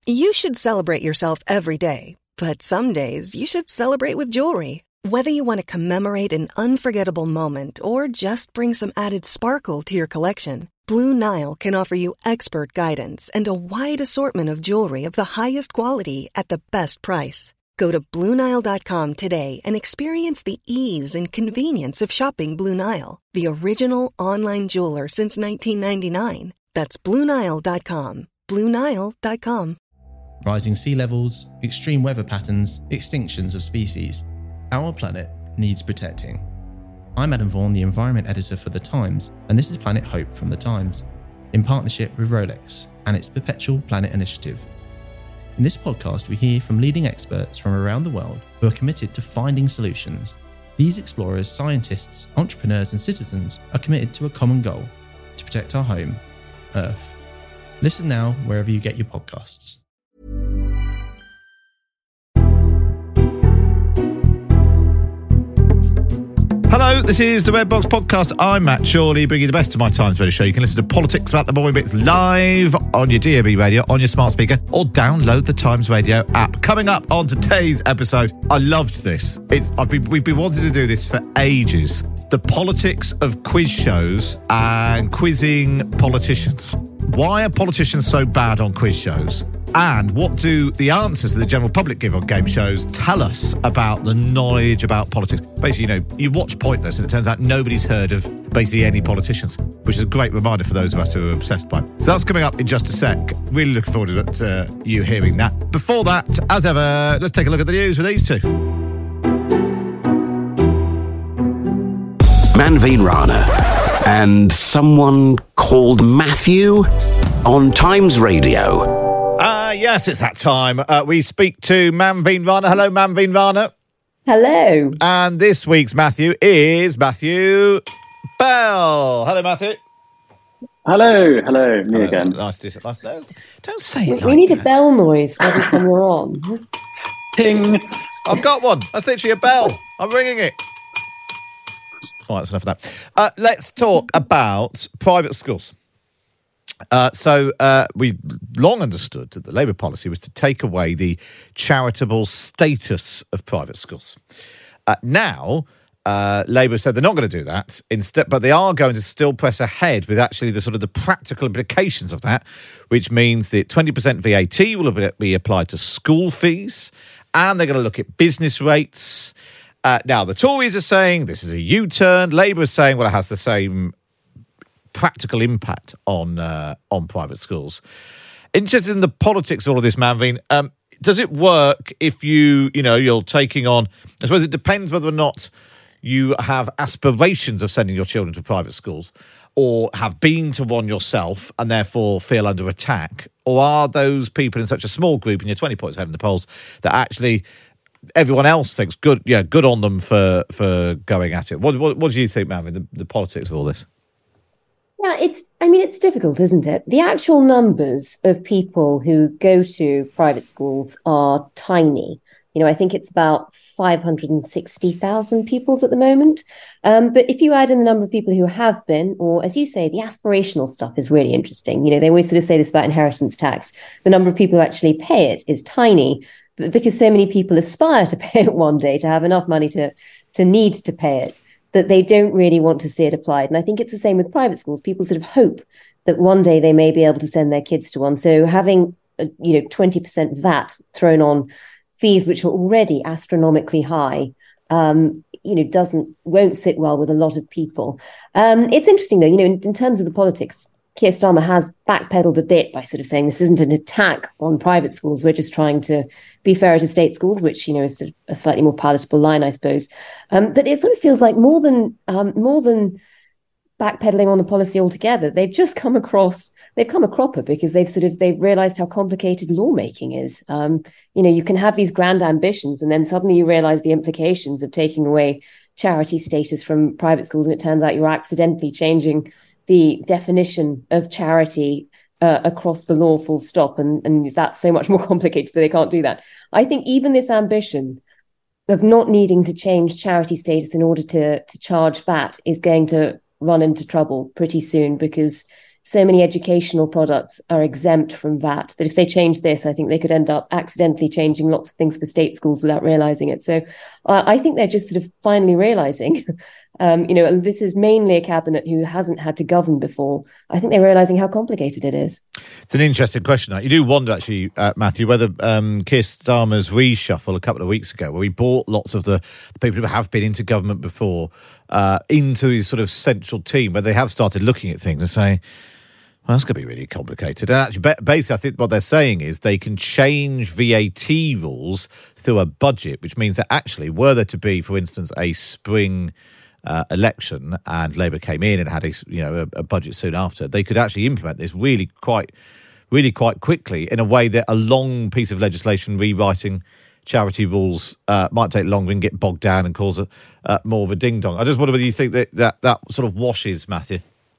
You should celebrate yourself every day, but some days you should celebrate with jewelry. Whether you want to commemorate an unforgettable moment or just bring some added sparkle to your collection, Blue Nile can offer you expert guidance and a wide assortment of jewelry of the highest quality at the best price. Go to BlueNile.com today and experience the ease and convenience of shopping Blue Nile, the original online jeweler since 1999. That's BlueNile.com. BlueNile.com. Rising sea levels, extreme weather patterns, extinctions of species. Our planet needs protecting. I'm Adam Vaughan, the Environment Editor for The Times, and this is Planet Hope from The Times, in partnership with Rolex and its Perpetual Planet Initiative. In this podcast, we hear from leading experts from around the world who are committed to finding solutions. These explorers, scientists, entrepreneurs, and citizens are committed to a common goal: to protect our home, Earth. Listen now wherever you get your podcasts. Hello, this is the Red Box Podcast. I'm Matt Chorley, bringing you the best of my Times Radio show. You can listen to Politics About the Boring Bits live on your DAB radio, on your smart speaker, or download the Times Radio app. Coming up on today's episode, I loved this. We've been wanting to do this for ages. The politics of quiz shows and quizzing politicians. Why are politicians so bad on quiz shows? And what do the answers that the general public give on game shows tell us about the knowledge about politics? Basically, you watch Pointless and it turns out nobody's heard of basically any politicians, which is a great reminder for those of us who are obsessed by it. So that's coming up in just a sec. Really looking forward to you hearing that. Before that, as ever, let's take a look at the news with these two. Manveen Rana and someone called Matthew on Times Radio. Yes, it's that time. We speak to Manveen Rana. Hello, Manveen Rana. Hello. And this week's Matthew is Matthew Bell. Hello, Matthew. Hello, me again. Nice to see you. Don't say it We need a bell noise every time you're on. Ting. I've got one. That's literally a bell. I'm ringing it. All right, that's enough of that. Let's talk about private schools. So we long understood that the Labour policy was to take away the charitable status of private schools. Now, Labour said they're not going to do that instead, but they are going to still press ahead with actually the practical implications of that, which means that 20% VAT will be applied to school fees, and they're going to look at business rates. Now, the Tories are saying this is a U-turn. Labour is saying, well, it has the same practical impact on private schools. Interested in the politics of all of this, Manveen. Does it work if you're taking on? I suppose it depends whether or not you have aspirations of sending your children to private schools, or have been to one yourself and therefore feel under attack, or are those people in such a small group, and you're 20 points ahead in the polls, that actually everyone else thinks good on them for going at it? What do you think, Manveen, the politics of all this? Yeah, it's difficult, isn't it? The actual numbers of people who go to private schools are tiny. I think it's about 560,000 pupils at the moment. But if you add in the number of people who have been, or as you say, the aspirational stuff is really interesting. They always sort of say this about inheritance tax. The number of people who actually pay it is tiny, but because so many people aspire to pay it one day, to have enough money to need to pay it, that they don't really want to see it applied. And I think it's the same with private schools. People sort of hope that one day they may be able to send their kids to one. So having 20% VAT thrown on fees which are already astronomically high, won't sit well with a lot of people. It's interesting though, in terms of the politics, Keir Starmer has backpedaled a bit by sort of saying this isn't an attack on private schools. We're just trying to be fairer to state schools, which, is sort of a slightly more palatable line, I suppose. But it sort of feels like more than backpedaling on the policy altogether, they've just come a cropper because they've realised how complicated lawmaking is. You can have these grand ambitions and then suddenly you realise the implications of taking away charity status from private schools, and it turns out you're accidentally changing the definition of charity across the law, full stop, and that's so much more complicated that they can't do that. I think even this ambition of not needing to change charity status in order to charge VAT is going to run into trouble pretty soon, because so many educational products are exempt from VAT that if they change this, I think they could end up accidentally changing lots of things for state schools without realizing it. So I think they're just sort of finally realizing, this is mainly a cabinet who hasn't had to govern before. I think they're realizing how complicated it is. It's an interesting question. You do wonder, actually, Matthew, whether Keir Starmer's reshuffle a couple of weeks ago, where he brought lots of the people who have been into government before into his sort of central team, where they have started looking at things and saying, well, that's going to be really complicated. And actually, basically, I think what they're saying is they can change VAT rules through a budget, which means that actually, were there to be, for instance, a spring election and Labour came in and had a budget soon after, they could actually implement this really quite quickly in a way that a long piece of legislation rewriting charity rules might take longer and get bogged down and cause more of a ding-dong. I just wonder whether you think that sort of washes, Matthew.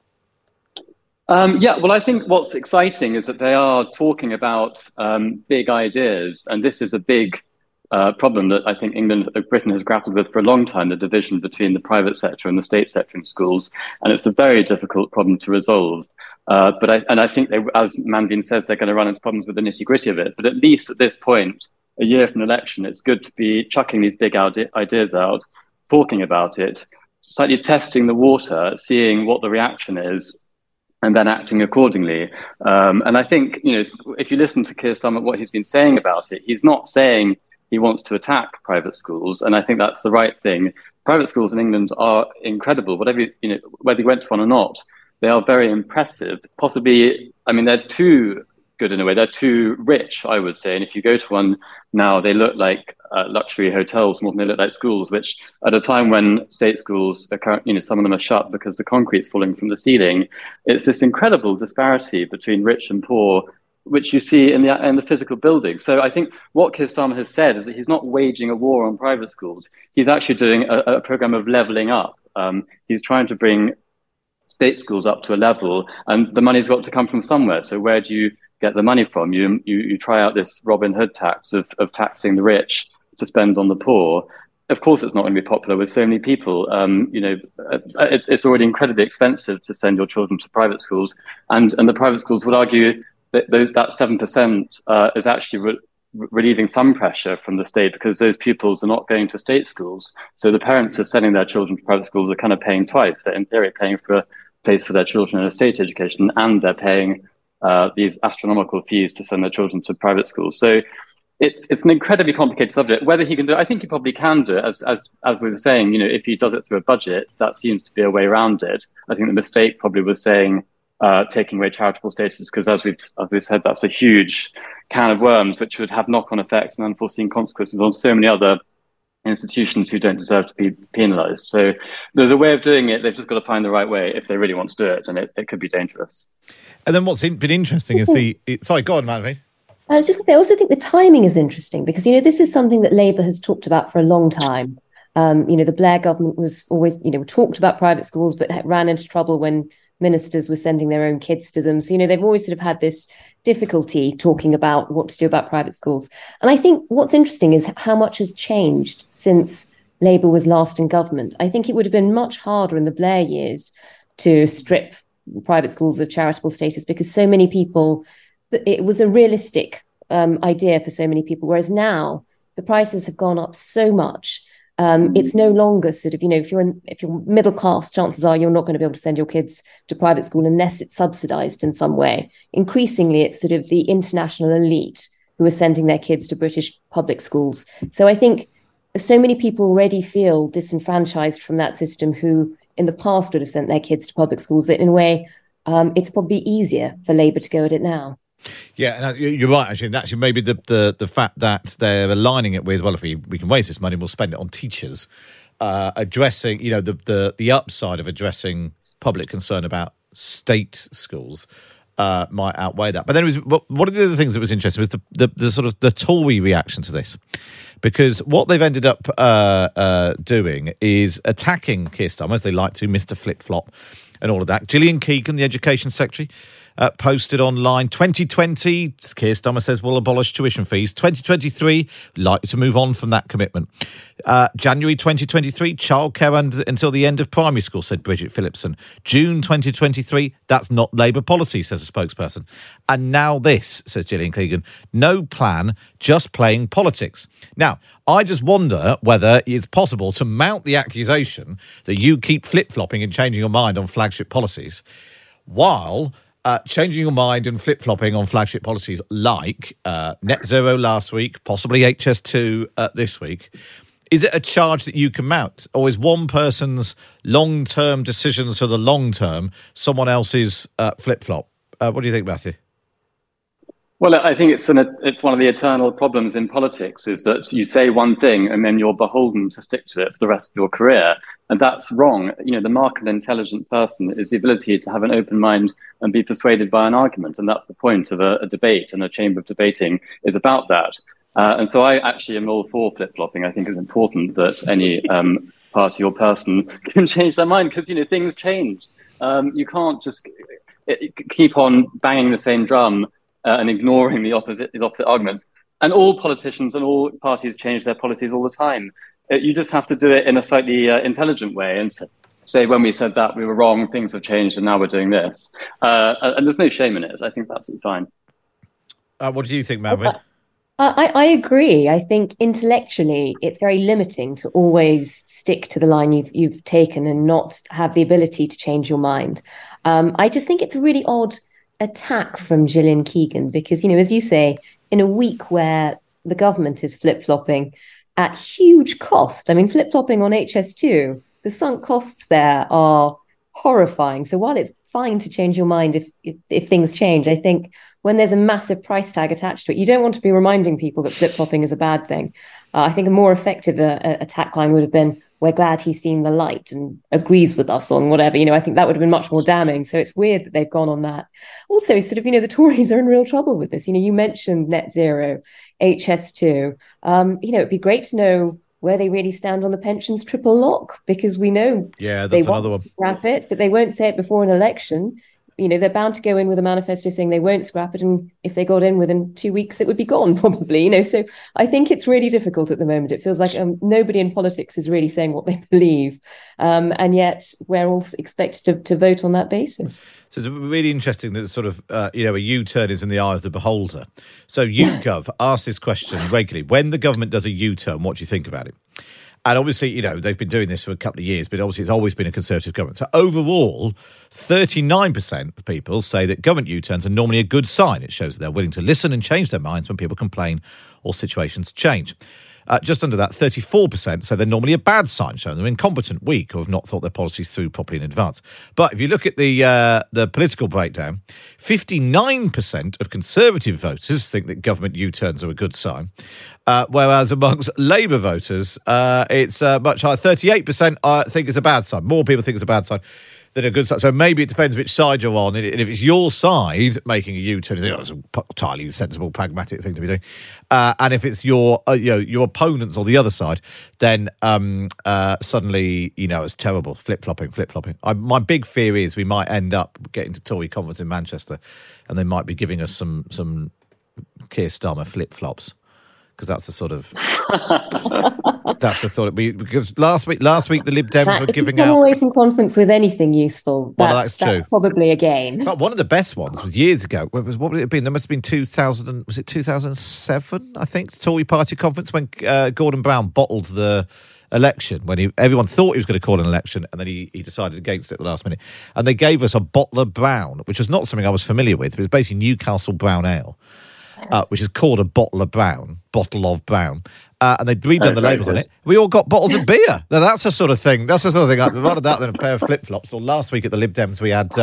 Well, I think what's exciting is that they are talking about big ideas, and this is a big problem that I think Britain has grappled with for a long time, the division between the private sector and the state sector in schools, and it's a very difficult problem to resolve. But I think, as Manveen says, they're going to run into problems with the nitty-gritty of it. But at least at this point, a year from an election, it's good to be chucking these big ideas out, talking about it, slightly testing the water, seeing what the reaction is, and then acting accordingly. And I think, if you listen to Keir Starmer, what he's been saying about it, he's not saying he wants to attack private schools. And I think that's the right thing. Private schools in England are incredible. Whether you went to one or not, they are very impressive. Possibly, they're too good in a way. They're too rich, I would say. And if you go to one now, they look like luxury hotels more than they look like schools, which at a time when state schools are some of them are shut because the concrete's falling from the ceiling. It's this incredible disparity between rich and poor, which you see in the physical building. So I think what Keir Starmer has said is that he's not waging a war on private schools. He's actually doing a program of levelling up. He's trying to bring state schools up to a level, and the money's got to come from somewhere. So where do you get the money from? You try out this Robin Hood tax of taxing the rich to spend on the poor. Of course, it's not going to be popular with so many people. It's already incredibly expensive to send your children to private schools, and the private schools would argue that that 7% is actually relieving some pressure from the state, because those pupils are not going to state schools. So the parents who are sending their children to private schools are kind of paying twice. They're in theory paying for a place for their children in a state education, and they're paying these astronomical fees to send their children to private schools. So it's an incredibly complicated subject. Whether he can do it, I think he probably can do it. As we were saying, if he does it through a budget, that seems to be a way around it. I think the mistake probably was saying taking away charitable status, because as we've said, that's a huge can of worms, which would have knock-on effects and unforeseen consequences on so many other institutions who don't deserve to be penalised. So the way of doing it, they've just got to find the right way if they really want to do it, and it could be dangerous. And then what's been interesting is sorry, go on, Manveen. I was just going to say, I also think the timing is interesting, because, this is something that Labour has talked about for a long time. The Blair government was always, talked about private schools, but ran into trouble when ministers were sending their own kids to them. So, they've always sort of had this difficulty talking about what to do about private schools. And I think what's interesting is how much has changed since Labour was last in government. I think it would have been much harder in the Blair years to strip private schools of charitable status, because so many people, it was a realistic idea for so many people. Whereas now the prices have gone up so much. It's no longer sort of, if you're middle class, chances are you're not going to be able to send your kids to private school unless it's subsidized in some way. Increasingly, it's sort of the international elite who are sending their kids to British public schools. So I think so many people already feel disenfranchised from that system, who in the past would have sent their kids to public schools, that in a way it's probably easier for Labour to go at it now. Yeah, and you're right, actually. And actually, maybe the fact that they're aligning it with, well, if we can waste this money, we'll spend it on teachers, addressing, the upside of addressing public concern about state schools might outweigh that. But then one of the other things that was interesting was the sort of the Tory reaction to this, because what they've ended up doing is attacking Keir Starmer, as they like to, Mr. Flip-Flop and all of that. Gillian Keegan, the Education Secretary, posted online. 2020, Keir Starmer says we'll abolish tuition fees. 2023, likely to move on from that commitment. January 2023, childcare until the end of primary school, said Bridget Phillipson. June 2023, that's not Labour policy, says a spokesperson. And now this, says Gillian Keegan, no plan, just playing politics. Now, I just wonder whether it's possible to mount the accusation that you keep flip-flopping and changing your mind on flagship policies while changing your mind and flip-flopping on flagship policies like net zero last week, possibly HS2 this week. Is it a charge that you can mount? Or is one person's long-term decisions for the long term someone else's flip-flop? What do you think, Matthew? Well, I think it's one of the eternal problems in politics is that you say one thing and then you're beholden to stick to it for the rest of your career. And that's wrong. The mark of an intelligent person is the ability to have an open mind and be persuaded by an argument. And that's the point of a debate, and a chamber of debating is about that. And so I actually am all for flip-flopping. I think it's important that any party or person can change their mind because, things change. You can't just keep on banging the same drum and ignoring the opposite arguments. And all politicians and all parties change their policies all the time. You just have to do it in a slightly intelligent way and say, when we said that, we were wrong, things have changed, and now we're doing this. And there's no shame in it. I think that's absolutely fine. What do you think, Manfred? I agree. I think intellectually, it's very limiting to always stick to the line you've taken and not have the ability to change your mind. I just think it's a really odd attack from Gillian Keegan because, as you say, in a week where the government is flip-flopping at huge cost, flip-flopping on HS2, the sunk costs there are horrifying. So while it's fine to change your mind if things change, I think when there's a massive price tag attached to it, you don't want to be reminding people that flip-flopping is a bad thing. I think a more effective attack line would have been, we're glad he's seen the light and agrees with us on whatever. I think that would have been much more damning. So it's weird that they've gone on that. Also, the Tories are in real trouble with this. You mentioned net zero, HS2. It'd be great to know where they really stand on the pensions triple lock, because we know they want to scrap it, but they won't say it before an election. They're bound to go in with a manifesto saying they won't scrap it. And if they got in within 2 weeks, it would be gone probably, So I think it's really difficult at the moment. It feels like nobody in politics is really saying what they believe. And yet we're all expected to vote on that basis. So it's really interesting that sort of, a U-turn is in the eye of the beholder. So YouGov asks this question regularly. When the government does a U-turn, what do you think about it? And obviously, they've been doing this for a couple of years, but obviously it's always been a Conservative government. So overall, 39% of people say that government U-turns are normally a good sign. It shows that they're willing to listen and change their minds when people complain or situations change. Just under that, 34% say they're normally a bad sign, showing they're incompetent, weak, or have not thought their policies through properly in advance. But if you look at the political breakdown, 59% of Conservative voters think that government U-turns are a good sign, whereas amongst Labour voters, it's much higher. 38% think it's a bad sign. More people think it's a bad sign than a good side. So maybe it depends which side you're on. And if it's your side making a U-turn, you think, it's an entirely sensible, pragmatic thing to be doing. And if it's your opponents or the other side, then suddenly, it's terrible. Flip-flopping. My big fear is we might end up getting to Tory conference in Manchester and they might be giving us some Keir Starmer flip-flops. Because that's the sort of that's the thought. Because last week the Lib Dems were giving out. Come away from conference with anything useful. That's true. That's probably a gain. But one of the best ones was years ago. What would it have been? There must have been 2000. Was it 2007? I think the Tory Party conference when Gordon Brown bottled the election when everyone thought he was going to call an election, and then he decided against it at the last minute. And they gave us a Bottler Brown, which was not something I was familiar with. It was basically Newcastle Brown Ale. Which is called a bottle of brown, and they'd redone the labels on it. We all got bottles of beer. Now that's the sort of thing. I'd rather that than a pair of flip-flops. Or last week at the Lib Dems, we had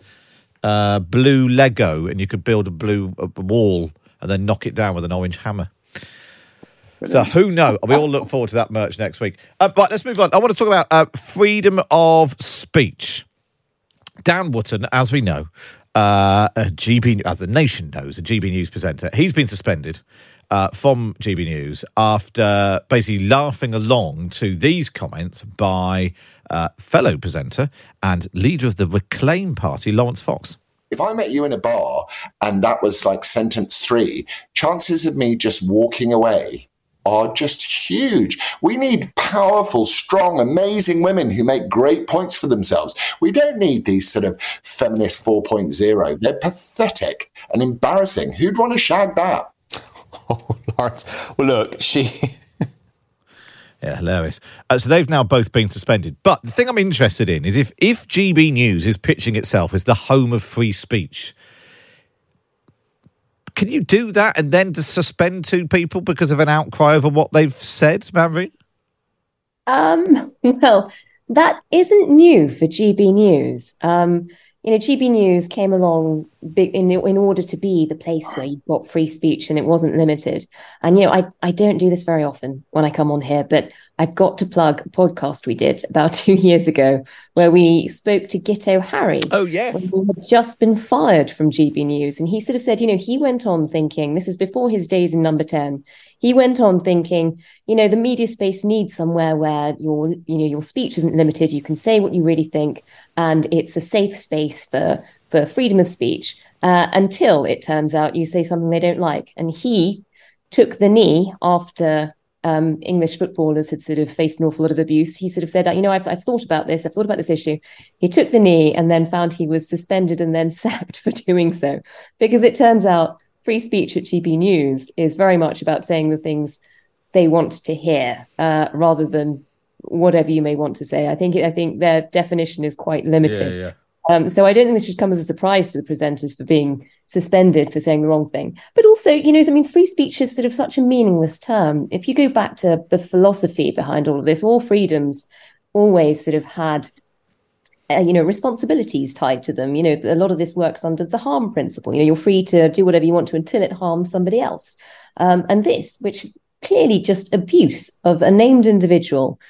blue Lego, and you could build a blue wall and then knock it down with an orange hammer. So who knows? We all look forward to that merch next week. Right, let's move on. I want to talk about freedom of speech. Dan Wootton, as we know, a GB, as the nation knows, a GB News presenter. He's been suspended from GB News after basically laughing along to these comments by fellow presenter and leader of the Reclaim Party, Lawrence Fox. if I met you in a bar and that was like sentence 3, chances of me just walking away are just huge. We need powerful, strong, amazing women who make great points for themselves. We don't need these sort of feminist 4.0. They're pathetic and embarrassing. Who'd want to shag that? Oh, Lawrence. Well, look, she... Yeah, hilarious. So they've now both been suspended. But the thing I'm interested in is if GB News is pitching itself as the home of free speech, can you do that and then to suspend 2 people because of an outcry over what they've said, Manveen? Well, that isn't new for GB News. GB News came along in order to be the place where you got free speech and it wasn't limited. And, I don't do this very often when I come on here, but I've got to plug a podcast we did about 2 years ago where we spoke to Gitto Harry. Oh, yes. Who had just been fired from GB News. And he sort of said, he went on thinking, this is before his days in Number 10, he went on thinking, the media space needs somewhere where your speech isn't limited. You can say what you really think, and it's a safe space for freedom of speech until it turns out you say something they don't like. And he took the knee after English footballers had sort of faced an awful lot of abuse. He sort of said, I've thought about this. I've thought about this issue. He took the knee and then found he was suspended and then sacked for doing so, because it turns out free speech at GB News is very much about saying the things they want to hear rather than whatever you may want to say. I think their definition is quite limited. Yeah. So I don't think this should come as a surprise to the presenters for being suspended for saying the wrong thing. But also, free speech is sort of such a meaningless term. If you go back to the philosophy behind all of this, all freedoms always sort of had, responsibilities tied to them. A lot of this works under the harm principle. You're free to do whatever you want to until it harms somebody else. And this, which is clearly just abuse of a named individual,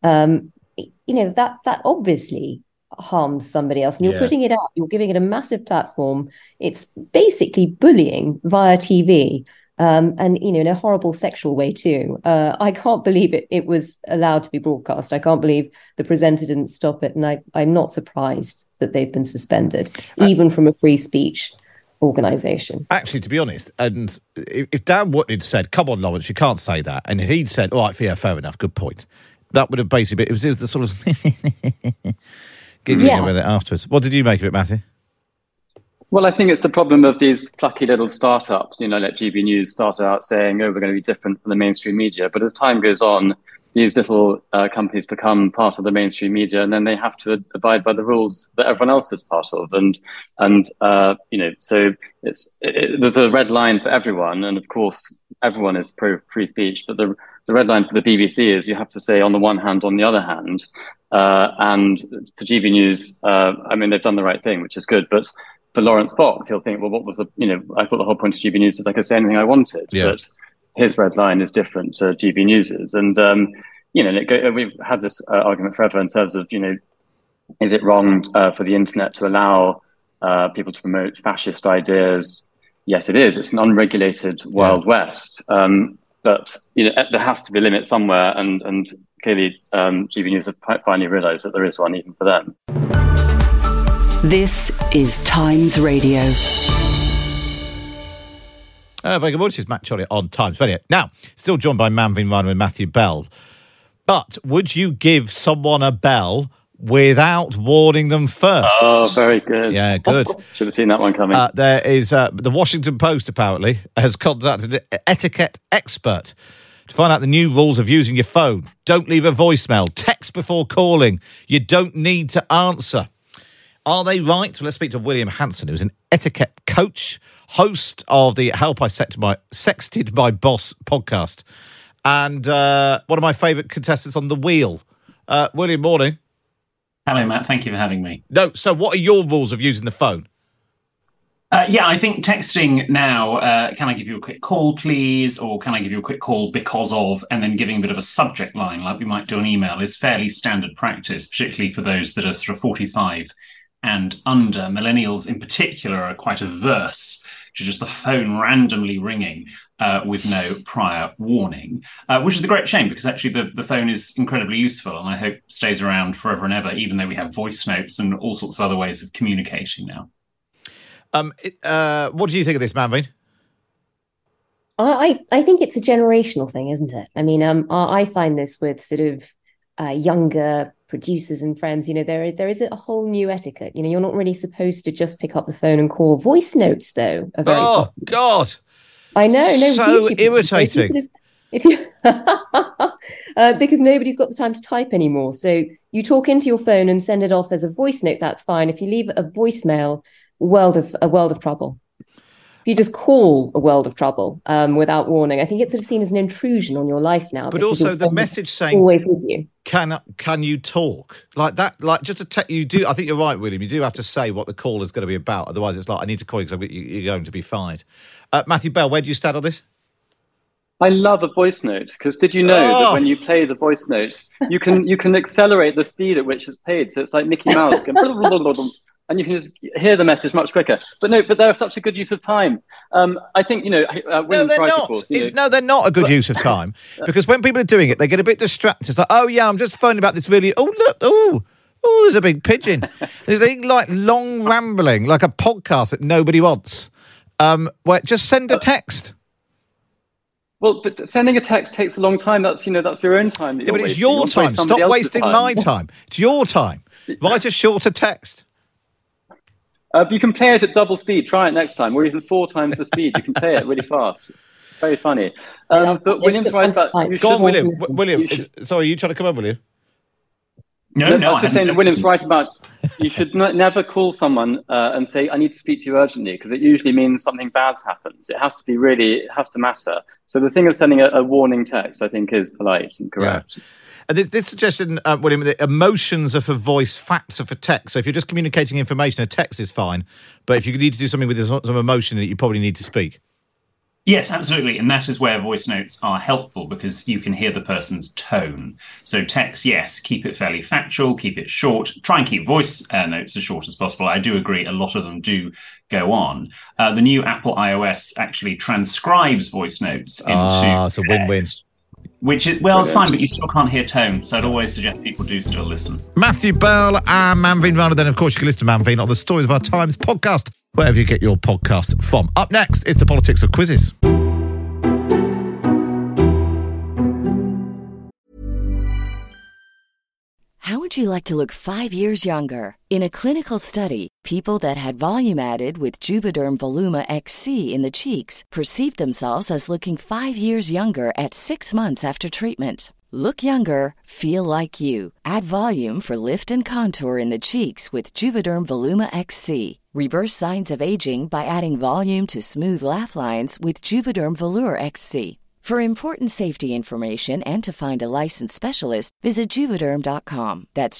that obviously harms somebody else, and you're putting it out, you're giving it a massive platform. It's basically bullying via TV, and in a horrible sexual way too. I can't believe it was allowed to be broadcast. I can't believe the presenter didn't stop it, and I'm not surprised that they've been suspended, even from a free speech organisation. Actually, to be honest, and if Dan Wood had said, "Come on, Lawrence, you can't say that," and he'd said, "All right, yeah, fair enough, good point," that would have basically been, it was the sort of giggling with it afterwards. What did you make of it, Matthew? Well, I think it's the problem of these plucky little startups, like GB News started out saying, we're going to be different from the mainstream media. But as time goes on, these little companies become part of the mainstream media, and then they have to abide by the rules that everyone else is part of. So there's a red line for everyone. And of course, everyone is pro free speech. But the red line for the BBC is you have to say on the one hand, on the other hand. And for GB News, they've done the right thing, which is good. But for Lawrence Fox, he'll think, well, what was I thought the whole point of GB News is I could say anything I wanted. Yeah. But his red line is different to GB News's. And, we've had this argument forever in terms of, is it wrong for the internet to allow people to promote fascist ideas? Yes, it is. It's an unregulated Wild West. But there has to be a limit somewhere, and clearly GB News have finally realised that there is one even for them. This is Times Radio. Very good morning. This is Matt Chorley on Times Radio. Now, still joined by Manveen Rana and Matthew Bell. But would you give someone a bell without warning them first? Oh, very good. Yeah, good. Should have seen that one coming. There is the Washington Post, apparently, has contacted an etiquette expert to find out the new rules of using your phone. Don't leave a voicemail. Text before calling. You don't need to answer. Are they right? Well, let's speak to William Hanson, who's an etiquette coach, host of the Help I Sexted My Boss podcast, and one of my favourite contestants on The Wheel. William, morning. Hello, Matt. Thank you for having me. No, so what are your rules of using the phone? I think texting now, can I give you a quick call, please? Or can I give you a quick call because of, and then giving a bit of a subject line like we might do an email is fairly standard practice, particularly for those that are sort of 45 and under. Millennials in particular are quite averse to just the phone randomly ringing with no prior warning, which is a great shame because actually the phone is incredibly useful and I hope stays around forever and ever, even though we have voice notes and all sorts of other ways of communicating now. What do you think of this, Manveen? I think it's a generational thing, isn't it? I mean, I find this with sort of younger producers and friends. You know, there is a whole new etiquette. You know, you're not really supposed to just pick up the phone and call. Voice notes, though, are very popular. God, I know, no, so irritating. If you because nobody's got the time to type anymore. So you talk into your phone and send it off as a voice note. That's fine. If you leave a voicemail, a world of trouble. If you just call a world of trouble without warning, I think it's sort of seen as an intrusion on your life now. But also the message saying, always with you. Can you talk like that? Like just you do. I think you're right, William. You do have to say what the call is going to be about. Otherwise, it's like I need to call you because you're going to be fired. Matthew Bell, where do you stand on this? I love a voice note because did you know that when you play the voice note, you can accelerate the speed at which it's played. So it's like Mickey Mouse going, and you can just hear the message much quicker. But they're such a good use of time. I think, William's right, of course. No, they're not a good use of time because when people are doing it, they get a bit distracted. It's like, oh yeah, I'm just phoning about this really. Oh look, oh, there's a big pigeon. There's like long rambling, like a podcast that nobody wants. Just send a text. Well, but sending a text takes a long time. That's your own time. Yeah, but it's your time. Stop wasting my time. It's your time. Write a shorter text. You can play it at double speed. Try it next time, or even 4 times the speed. You can play it really fast. Very funny. But William's right about. Go on, William. William, sorry, you trying to come on, William? No. I was just saying that William's right about you should never call someone and say, I need to speak to you urgently, because it usually means something bad's happened. It has to matter. So the thing of sending a warning text, I think, is polite and correct. Yeah. And this suggestion, William, that emotions are for voice, facts are for text. So if you're just communicating information, a text is fine. But if you need to do something with some emotion, you probably need to speak. Yes, absolutely. And that is where voice notes are helpful because you can hear the person's tone. So text, yes, keep it fairly factual, keep it short. Try and keep voice notes as short as possible. I do agree a lot of them do go on. The new Apple iOS actually transcribes voice notes into... it's a win-win. Which is, well, it's fine, but you still can't hear tone. So I'd always suggest people do still listen. Matthew Bell and Manveen Rana. Then, of course, you can listen to Manveen on the Stories of Our Times podcast, wherever you get your podcasts from. Up next is the politics of quizzes. How would you like to look 5 years younger? In a clinical study, people that had volume added with Juvederm Voluma XC in the cheeks perceived themselves as looking 5 years younger at 6 months after treatment. Look younger, feel like you. Add volume for lift and contour in the cheeks with Juvederm Voluma XC. Reverse signs of aging by adding volume to smooth laugh lines with Juvederm Volure XC. For important safety information and to find a licensed specialist, visit Juvederm.com. That's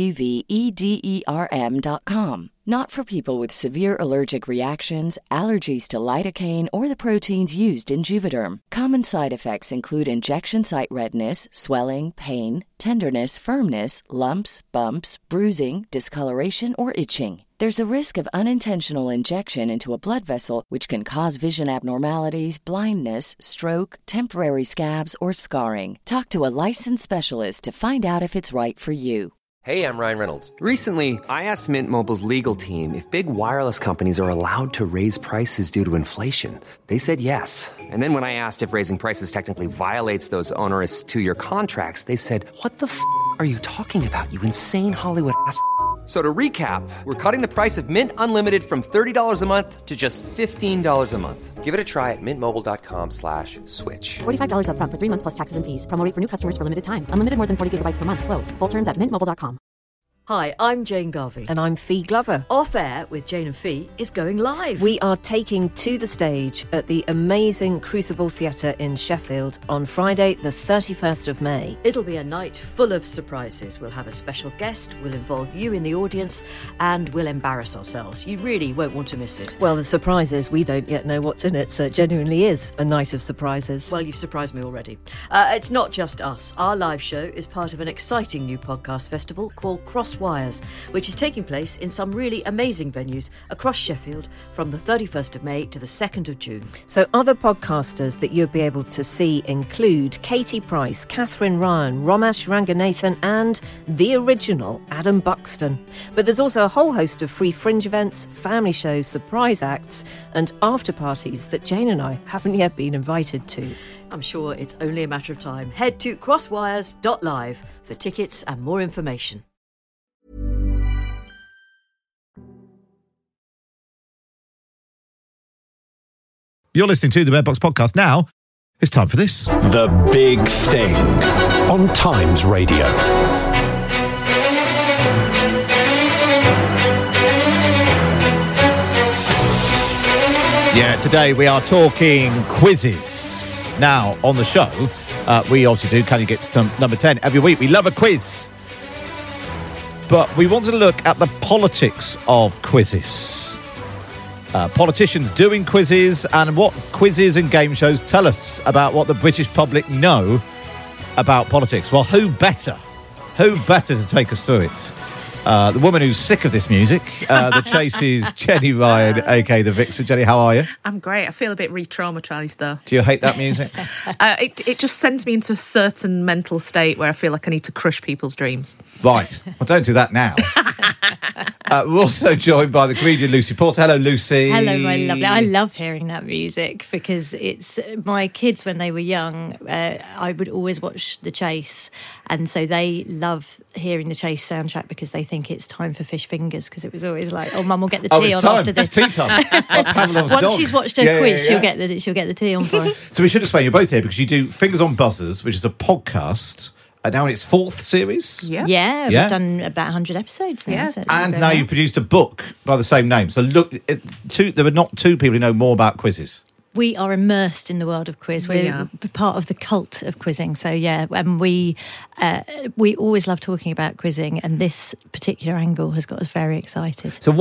JUVEDERM.com. Not for people with severe allergic reactions, allergies to lidocaine, or the proteins used in Juvederm. Common side effects include injection site redness, swelling, pain, tenderness, firmness, lumps, bumps, bruising, discoloration, or itching. There's a risk of unintentional injection into a blood vessel, which can cause vision abnormalities, blindness, stroke, temporary scabs, or scarring. Talk to a licensed specialist to find out if it's right for you. Hey, I'm Ryan Reynolds. Recently, I asked Mint Mobile's legal team if big wireless companies are allowed to raise prices due to inflation. They said yes. And then when I asked if raising prices technically violates those onerous 2-year contracts, they said, what the f*** are you talking about, you insane Hollywood ass f- So to recap, we're cutting the price of Mint Unlimited from $30 a month to just $15 a month. Give it a try at mintmobile.com/switch. $45 up front for 3 months plus taxes and fees. Promo rate for new customers for limited time. Unlimited more than 40 gigabytes per month. Slows full terms at mintmobile.com. Hi, I'm Jane Garvey. And I'm Fee Glover. Off Air with Jane and Fee is going live. We are taking to the stage at the amazing Crucible Theatre in Sheffield on Friday, the 31st of May. It'll be a night full of surprises. We'll have a special guest, we'll involve you in the audience, and we'll embarrass ourselves. You really won't want to miss it. Well, the surprise is we don't yet know what's in it, so it genuinely is a night of surprises. Well, you've surprised me already. It's not just us. Our live show is part of an exciting new podcast festival called Crosswalk Wires, which is taking place in some really amazing venues across Sheffield from the 31st of May to the 2nd of June. So other podcasters that you'll be able to see include Katie Price, Catherine Ryan, Romesh Ranganathan and the original Adam Buxton. But there's also a whole host of free fringe events, family shows, surprise acts and after parties that Jane and I haven't yet been invited to. I'm sure it's only a matter of time. Head to crosswires.live for tickets and more information. You're listening to the Red Box Podcast. Now, it's time for this. The Big Thing on Times Radio. Yeah, today we are talking quizzes. Now, on the show, we obviously do Can You Get to number 10 every week. We love a quiz. But we want to look at the politics of quizzes. Politicians doing quizzes and what quizzes and game shows tell us about what the British public know about politics. Well, who better to take us through it? The woman who's sick of this music, the Chase's Jenny Ryan, a.k.a. the Vixen. Jenny, how are you? I'm great. I feel a bit re-traumatised, though. Do you hate that music? It just sends me into a certain mental state where I feel like I need to crush people's dreams. Right. Well, don't do that now. We're also joined by the comedian Lucy Porter. Hello, Lucy. Hello, my lovely. I love hearing that music because it's my kids when they were young. I would always watch The Chase, and so they love hearing the Chase soundtrack because they think it's time for fish fingers because it was always like, oh, Mum will get the tea on after this. It's tea time. Like Once she's watched her quiz, she'll get the tea on for us. So we should explain you're both here because you do Fingers on Buzzers, which is a podcast. Now in its 4th series. Yeah, we've done about 100 episodes now. Yeah. So and now you've produced a book by the same name. So look, there are not two people who know more about quizzes. We are immersed in the world of quiz. We're part of the cult of quizzing. So yeah, and we always love talking about quizzing, and this particular angle has got us very excited. So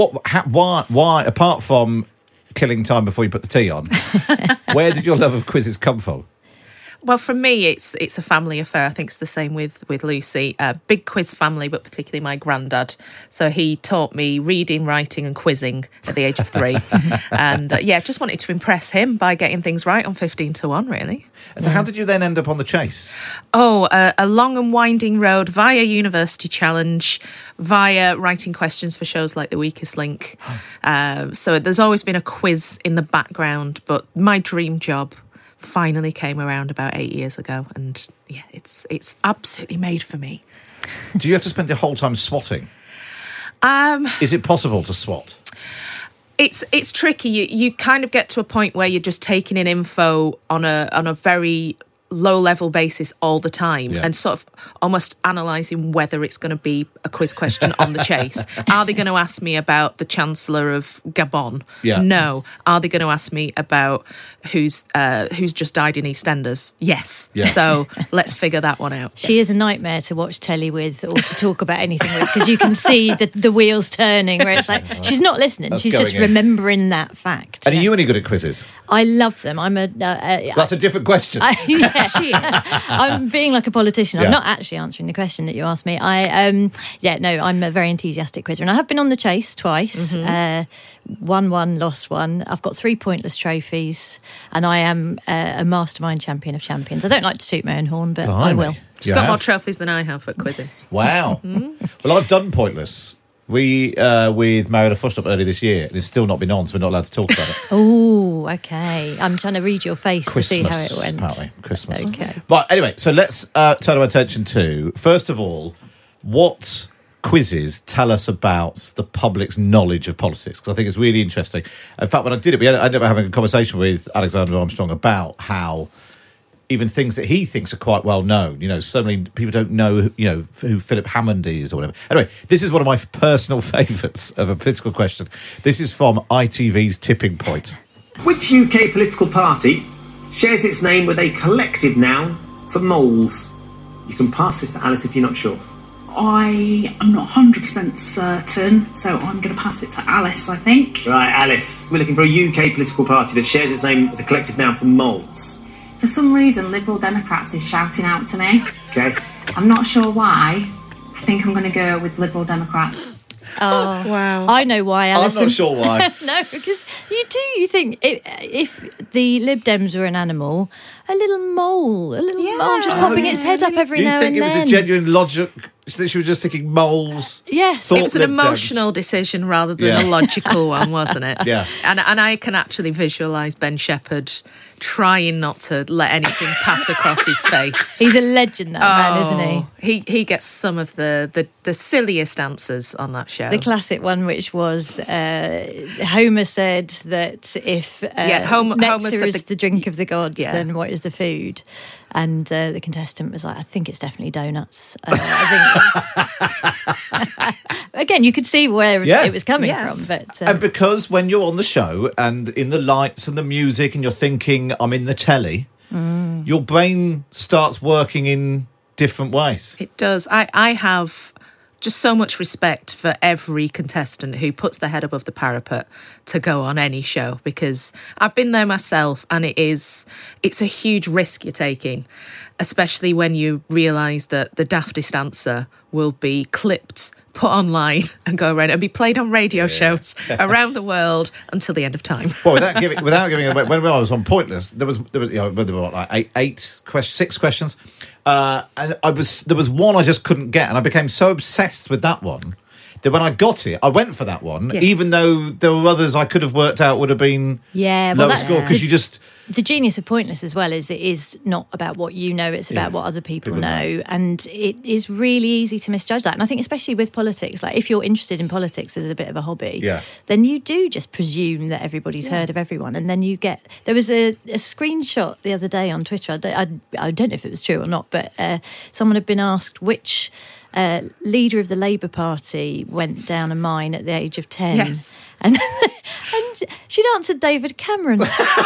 why apart from killing time before you put the tea on, where did your love of quizzes come from? Well, for me, it's a family affair. I think it's the same with Lucy. Big quiz family, but particularly my granddad. So he taught me reading, writing and quizzing at the age of 3. And just wanted to impress him by getting things right on 15 to 1, really. So how did you then end up on The Chase? Oh, a long and winding road via University Challenge, via writing questions for shows like The Weakest Link. So there's always been a quiz in the background, but my dream job finally came around about 8 years ago, and it's absolutely made for me. Do you have to spend your whole time swatting? Is it possible to swat? It's tricky. You kind of get to a point where you're just taking in info on a very low level basis all the time and sort of almost analysing whether it's going to be a quiz question on The Chase. Are they going to ask me about the Chancellor of Gabon? Yeah. No. Are they going to ask me about who's just died in EastEnders? Yes. Yeah. So let's figure that one out. She is a nightmare to watch telly with or to talk about anything with because you can see the wheels turning where it's like she's not listening. She's just remembering that fact. And are you any good at quizzes? I love them. I'm That's a different question. I'm being like a politician. I'm not actually answering the question that you asked me. I'm a very enthusiastic quizzer, and I have been on The Chase twice. Won one, lost one. I've got 3 pointless trophies, and I am a mastermind champion of champions. I don't like to toot my own horn, but I will. She's got more trophies than I have for quizzing. Wow. Well, I've done pointless. We with Mariana Fushnup earlier this year, and it's still not been on, so we're not allowed to talk about it. Oh, okay. I'm trying to read your face to see how it went. Apparently, Christmas. Okay. But anyway, so let's turn our attention to, first of all, what quizzes tell us about the public's knowledge of politics, because I think it's really interesting. In fact, when I did it, I ended up having a conversation with Alexander Armstrong about how even things that he thinks are quite well known. So many people don't know, who Philip Hammond is or whatever. Anyway, this is one of my personal favourites of a political question. This is from ITV's Tipping Point. Which UK political party shares its name with a collective noun for moles? You can pass this to Alice if you're not sure. I am not 100% certain, so I'm going to pass it to Alice, I think. Right, Alice. We're looking for a UK political party that shares its name with a collective noun for moles. For some reason, Liberal Democrats is shouting out to me. Okay. I'm not sure why. I think I'm going to go with Liberal Democrats. Oh, wow. I know why, Alison. I'm not sure why. No, because you think if the Lib Dems were an animal, a little mole just popping its head up every now and then. You think it was a genuine logic, that she was just thinking moles? Yes. It was an emotional decision rather than a logical one, wasn't it? Yeah. And I can actually visualise Ben Shepherd trying not to let anything pass across his face. He's a legend, that man, isn't he? He gets some of the silliest answers on that show. The classic one, which was Homer said that if Homer nectar said is the drink of the gods, Yeah. then what is the food? And the contestant was like, I think it's definitely donuts. I think again, you could see where it was coming from. But and because when you're on the show and in the lights and the music and you're thinking, I'm in the telly, your brain starts working in different ways. It does. I have just so much respect for every contestant who puts their head above the parapet to go on any show, because I've been there myself, and it's a huge risk you're taking, especially when you realise that the daftest answer will be clipped, put online and go around and be played on radio shows around the world until the end of time. Well, without giving away, when I was on Pointless, there was like six questions, and there was one I just couldn't get, and I became so obsessed with that one that when I got it, I went for that one, even though there were others I could have worked out would have been lower score, because you just. The genius of Pointless as well is it is not about what you know, it's about what other people know. And it is really easy to misjudge that. And I think especially with politics, like if you're interested in politics as a bit of a hobby, then you do just presume that everybody's heard of everyone. And then you get... There was a screenshot the other day on Twitter, I don't know if it was true or not, but someone had been asked which... leader of the Labour Party went down a mine at the age of 10. Yes. And she'd answered David Cameron.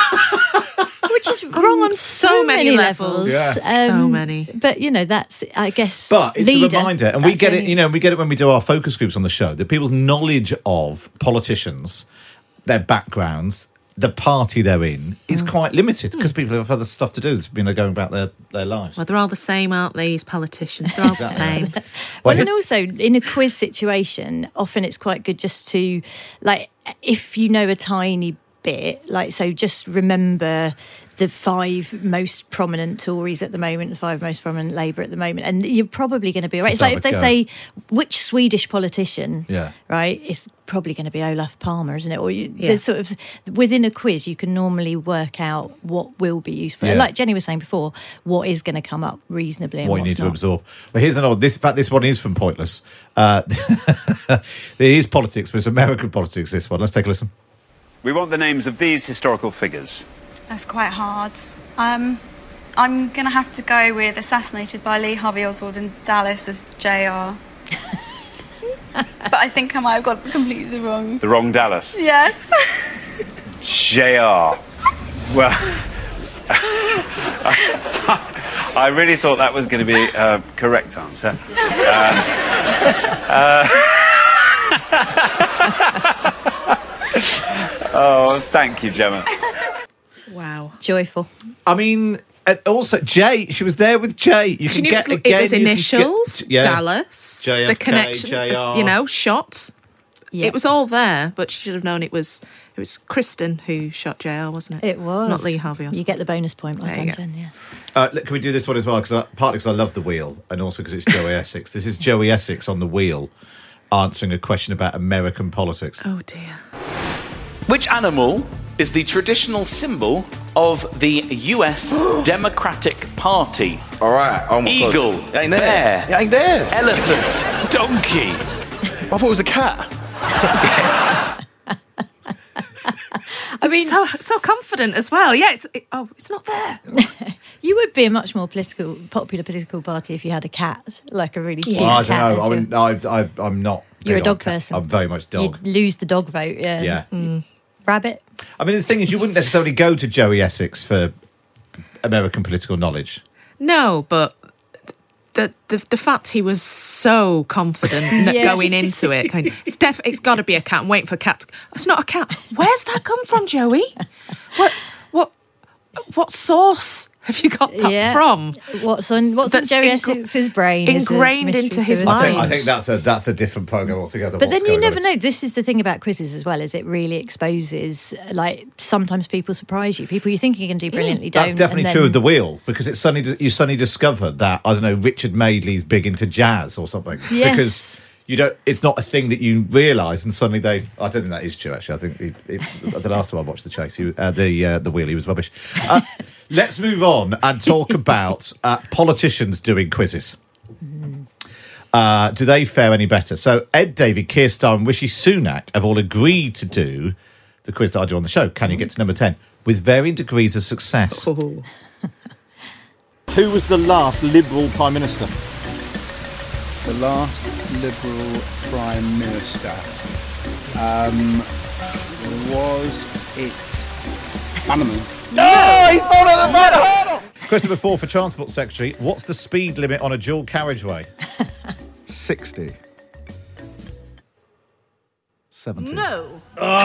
Which is wrong on so many levels. Yeah. So many. But, that's, I guess, But it's leader, a reminder, and we get it, we get it when we do our focus groups on the show, that people's knowledge of politicians, their backgrounds, the party they're in is quite limited, because people have other stuff to do, going about their lives. Well, they're all the same, aren't they, these politicians? They're all the same. Well, and also, in a quiz situation, often it's quite good just to, like, if you know a tiny bit, like, so just remember the 5 most prominent Tories at the moment, the 5 most prominent Labour at the moment, and you're probably going to be all right. It's like if they say, which Swedish politician, right, it's probably going to be Olaf Palmer, isn't it? Or there's sort of, within a quiz, you can normally work out what will be useful. Yeah. Like Jenny was saying before, what is going to come up reasonably and what you what's need to not. absorb. Well, here's another. This one is from Pointless. It is politics, but it's American politics, this one. Let's take a listen. We want the names of these historical figures. That's quite hard. I'm going to have to go with assassinated by Lee Harvey Oswald in Dallas as JR. But I think I might have got completely wrong. The wrong Dallas? Yes. JR. Well, I really thought that was going to be a correct answer. Oh, thank you, Gemma. Wow. Joyful. I mean, and also Jay, she was there with Jay. You can get again. It was initials, Dallas, JFK, the connection, JR. shot. Yeah. It was all there, but she should have known it was Kristen who shot JR, wasn't it? It was. Not Lee Harvey Oswald. You get the bonus point, well There done, you go. Jen, yeah. Can we do this one as well? Partly because I love the wheel, and also because it's Joey Essex. This is Joey Essex on the wheel, answering a question about American politics. Oh dear. Which animal is the traditional symbol of the US Democratic Party? All right. Oh my Eagle, God. It ain't there. bear, It ain't there. elephant, donkey. I thought it was a cat. I mean, so confident as well. Yeah, it's not there. You would be a much more popular political party if you had a cat, like a really cute Well, I cat. don't know. I'm not. You're a big dog on cat. person. I'm very much dog. You'd lose the dog vote, yeah. Yeah. Rabbit. I mean, the thing is, you wouldn't necessarily go to Joey Essex for American political knowledge. No, but the fact he was so confident Yes. going into it, kind of, it's got to be a cat. I'm waiting for a cat. It's not a cat. Where's that come from, Joey? What source have you got that from? What's on Joey Essex's brain? Ingrained into his mind. I think that's a different program altogether. But then you never know. This is the thing about quizzes as well, is it really exposes, like, sometimes people surprise you. People you think you can do brilliantly don't. That's definitely true of The Wheel, because you suddenly discovered that, I don't know, Richard Madeley's big into jazz or something. Yes. Because it's not a thing that you realise, and suddenly I don't think that is true, actually. I think the last time I watched The Chase, the Wheel, he was rubbish. Let's move on and talk about politicians doing quizzes. Do they fare any better? So Ed Davey, Keir Starmer and Rishi Sunak have all agreed to do the quiz that I do on the show, Can You Get to Number 10, with varying degrees of success. Who was the last Liberal Prime Minister? The last Liberal Prime Minister. Was it Bannerman? No, he's not at the Bannerman! Question number 4 for Transport Secretary. What's the speed limit on a dual carriageway? 60. 70. No.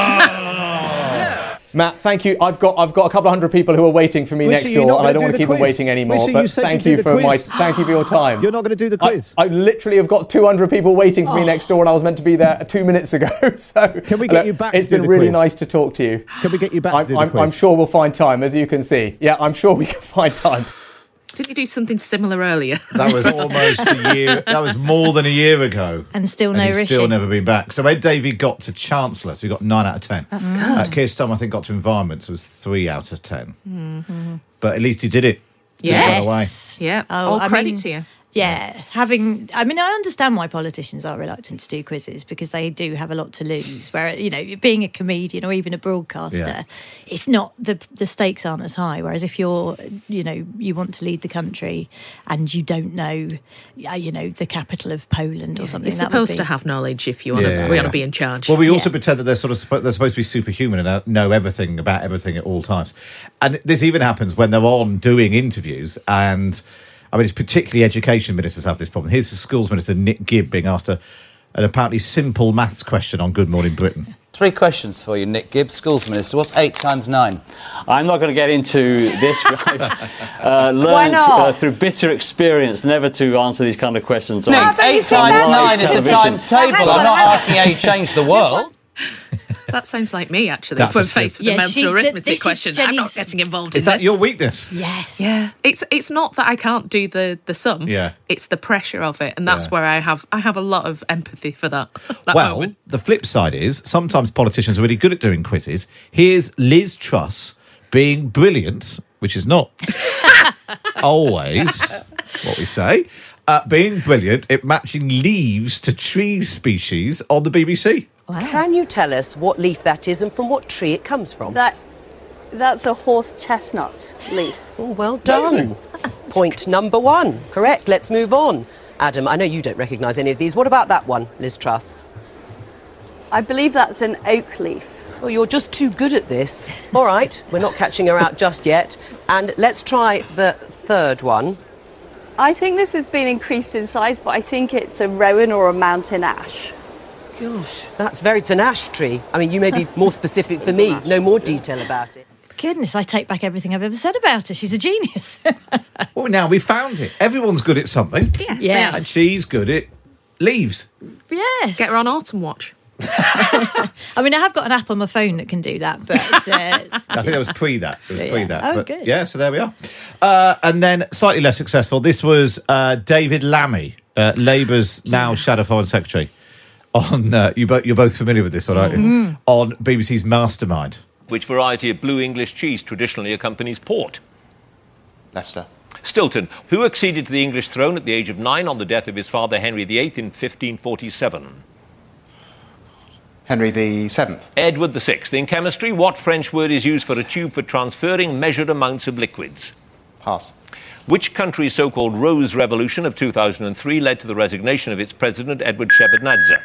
Matt, thank you. I've got a couple of hundred people who are waiting for me next door, and I don't want to keep them waiting anymore. But thank you for your time. You're not going to do the quiz. I literally have got 200 people waiting for me next door, and I was meant to be there 2 minutes ago. So can we get you back? It's been really nice to talk to you. Can we get you back to do the quiz? I'm sure we'll find time, as you can see. Yeah, I'm sure we can find time. Didn't you do something similar earlier? That was almost a year. That was more than a year ago. And still no Rishi. Still never been back. So Ed Davey got to Chancellor, so we got 9 out of 10. That's good. Keir Starmer, I think, got to Environment, so it was 3 out of 10. Mm-hmm. But at least he did it. Yes. Yeah. All credit to you. Yeah, I understand why politicians are reluctant to do quizzes, because they do have a lot to lose. Where, being a comedian or even a broadcaster, it's not, the stakes aren't as high. Whereas if you're, you want to lead the country and you don't know, the capital of Poland or something. You're supposed to have knowledge if you want to be in charge. Well, we also pretend that they're supposed to be superhuman and know everything about everything at all times. And this even happens when they're on doing interviews, and it's particularly education ministers have this problem. Here's the schools minister, Nick Gibb, being asked an apparently simple maths question on Good Morning Britain. 3 questions for you, Nick Gibb, schools minister. What's 8 times 9? I'm not going to get into this. I've learned through bitter experience never to answer these kind of questions. Nick, 8 times 9 is a times table. I'm not asking how you change the world. That sounds like me, actually. If we're faced with a mental arithmetic question, I'm not getting involved in this. Is that your weakness? Yes. Yeah. It's not that I can't do the sum. Yeah. It's the pressure of it, and that's where I have a lot of empathy for that moment. The flip side is sometimes politicians are really good at doing quizzes. Here's Liz Truss being brilliant, which is not always what we say, being brilliant at matching leaves to tree species on the BBC. Wow. Can you tell us what leaf that is and from what tree it comes from? That's a horse chestnut leaf. Oh, well done. Point number 1. Correct. Let's move on. Adam, I know you don't recognise any of these. What about that one, Liz Truss? I believe that's an oak leaf. Well, you're just too good at this. All right, we're not catching her out just yet. And let's try the third one. I think this has been increased in size, but I think it's a rowan or a mountain ash. Gosh, that's it's an ash tree. You may be more specific for me. No more detail about it. Goodness, I take back everything I've ever said about her. She's a genius. Well, now we found it. Everyone's good at something. Yes. And she's good at leaves. Yes. Get her on Autumn Watch. I have got an app on my phone that can do that, but I think that was pre that. It was pre that. Oh, but good. Yeah, so there we are. And then slightly less successful. This was David Lammy, Labour's now Shadow Foreign Secretary. On you're both familiar with this, aren't you? On BBC's Mastermind. Which variety of blue English cheese traditionally accompanies port? Leicester. Stilton. Who acceded to the English throne at the age of 9 on the death of his father Henry VIII in 1547? Henry VII. Edward VI. In chemistry, what French word is used for a tube for transferring measured amounts of liquids? Pass. Which country's so-called Rose Revolution of 2003 led to the resignation of its president, Edward Shevardnadze?